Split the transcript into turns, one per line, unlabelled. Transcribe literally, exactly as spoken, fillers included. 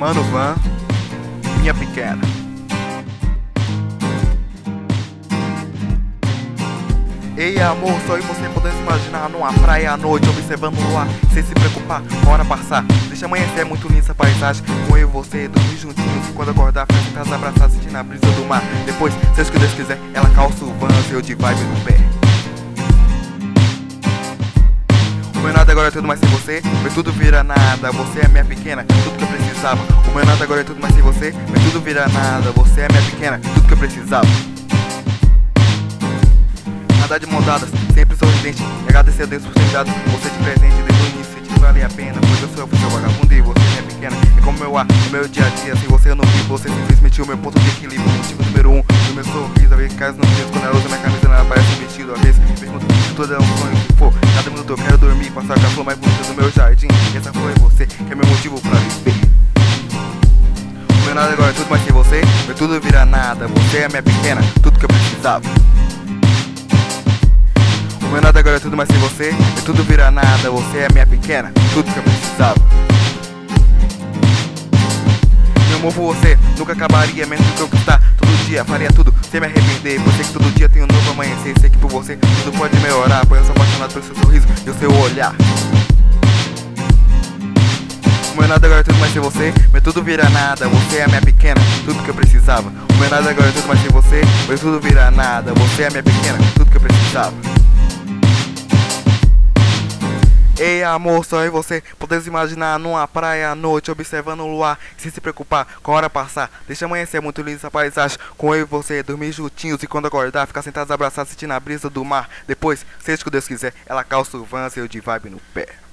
Mano Van, minha pequena. Ei amor, só eu e você podemos imaginar numa praia à noite, observando o luar, sem se preocupar com a hora passar. Deixa amanhecer, é muito linda essa paisagem, com eu e você, dormir juntinhos, e quando acordar, ficar sentados abraçados, sentindo a brisa do mar. Depois, seja o que Deus quiser, ela calça o Vans, eu de vibe no pé. O meu nada agora é tudo mais sem você, mas tudo vira nada, você é minha pequena, tudo que eu precisava. O meu nada agora é tudo mais sem você, mas tudo vira nada, você é minha pequena, tudo que eu precisava. Nada de mão dadas, sempre sorridente, e agradecer a Deus por ter dado você de presente desde o início, te vale a pena, pois eu sou o seu vagabundo e você é minha pequena. É como meu ar, o meu dia a dia, sem você eu não vivo, você simplesmente o meu ponto de equilíbrio, o motivo número um do meu sorriso. A ver que caso não vejo, quando ela usa minha camisa, ela parece um vestido. A vez pergunto se tudo é um sonho que for, cada minuto eu quero dormir, passar com a flor mais bonita do meu jardim, e essa flor é você, que é meu motivo pra viver. O meu nada agora é tudo mais sem você, meu tudo vira nada, você é minha pequena, tudo que eu precisava. O meu nada agora é tudo mais sem você, e tudo vira nada, você é minha pequena, tudo que eu precisava. Meu amor por você nunca acabaria, menos do que eu conquistar. Todo dia faria tudo sem me arrepender, pois sei que todo dia tem um novo amanhecer. Sei que por você tudo pode melhorar, pois eu sou apaixonado pelo seu sorriso e o seu olhar. O meu nada agora é tudo mais sem você, mas tudo vira nada, você é a minha pequena, tudo que eu precisava. O meu nada agora é tudo mais sem você, mas tudo vira nada, você é a minha pequena, tudo que eu precisava. Ei amor, só eu e você podemos imaginar numa praia à noite, observando o luar, sem se preocupar com a hora passar. Deixa amanhecer, é muito linda essa paisagem, com eu e você, dormir juntinhos, e quando acordar, ficar sentados abraçados, sentindo a brisa do mar. Depois, seja o que Deus quiser, ela calça o Vans e eu de vibe no pé.